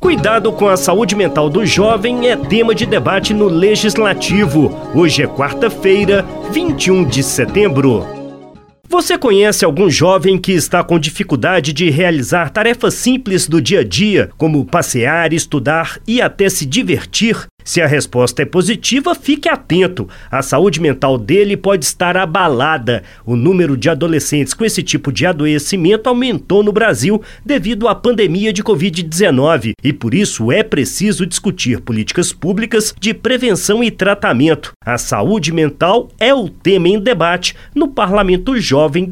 Cuidado com a saúde mental do jovem é tema de debate no Legislativo. Hoje é quarta-feira, 21 de setembro. Você conhece algum jovem que está com dificuldade de realizar tarefas simples do dia a dia, como passear, estudar e até se divertir? Se a resposta é positiva, fique atento. A saúde mental dele pode estar abalada. O número de adolescentes com esse tipo de adoecimento aumentou no Brasil devido à pandemia de Covid-19 e por isso é preciso discutir políticas públicas de prevenção e tratamento. A saúde mental é o tema em debate no Parlamento Jovem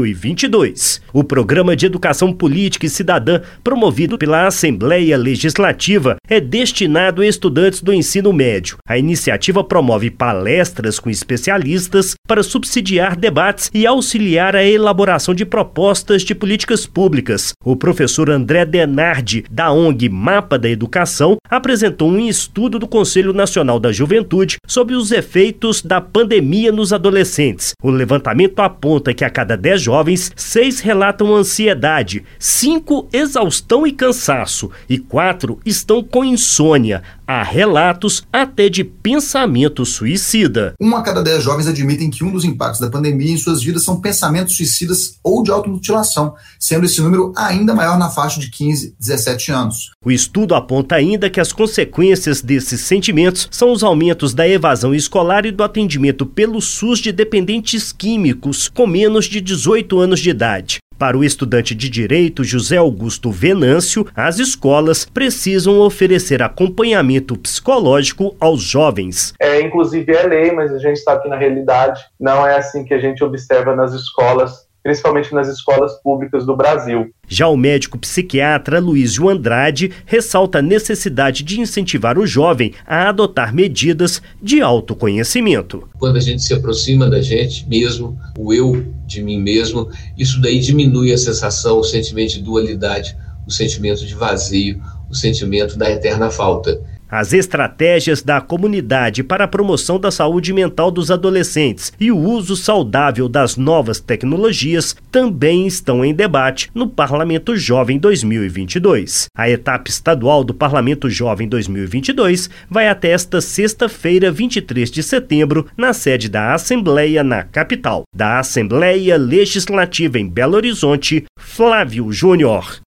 2022. O Programa de Educação Política e Cidadã, promovido pela Assembleia Legislativa, é destinado a estudantes do ensino médio. A iniciativa promove palestras com especialistas para subsidiar debates e auxiliar a elaboração de propostas de políticas públicas. O professor André Denardi, da ONG Mapa da Educação, apresentou um estudo do Conselho Nacional da Juventude sobre os efeitos da pandemia nos adolescentes. O levantamento aponta que a cada 10 jovens, 6 relatam ansiedade, 5 exaustão e cansaço e 4 estão com insônia. Há relatos até de pensamento suicida. 1 a cada 10 jovens admitem que um dos impactos da pandemia em suas vidas são pensamentos suicidas ou de automutilação, sendo esse número ainda maior na faixa de 15 a 17 anos. O estudo aponta ainda que as consequências desses sentimentos são os aumentos da evasão escolar e do atendimento pelo SUS de dependentes químicos com menos de 18 anos de idade. Para o estudante de Direito José Augusto Venâncio, as escolas precisam oferecer acompanhamento psicológico aos jovens. Inclusive é lei, mas a gente sabe que na realidade não é assim que a gente observa nas escolas, principalmente nas escolas públicas do Brasil. Já o médico psiquiatra Luísio Andrade ressalta a necessidade de incentivar o jovem a adotar medidas de autoconhecimento. Quando a gente se aproxima da gente mesmo, o eu de mim mesmo, isso daí diminui a sensação, o sentimento de dualidade, o sentimento de vazio, o sentimento da eterna falta. As estratégias da comunidade para a promoção da saúde mental dos adolescentes e o uso saudável das novas tecnologias também estão em debate no Parlamento Jovem 2022. A etapa estadual do Parlamento Jovem 2022 vai até esta sexta-feira, 23 de setembro, na sede da Assembleia, na capital. Da Assembleia Legislativa em Belo Horizonte, Flávio Júnior.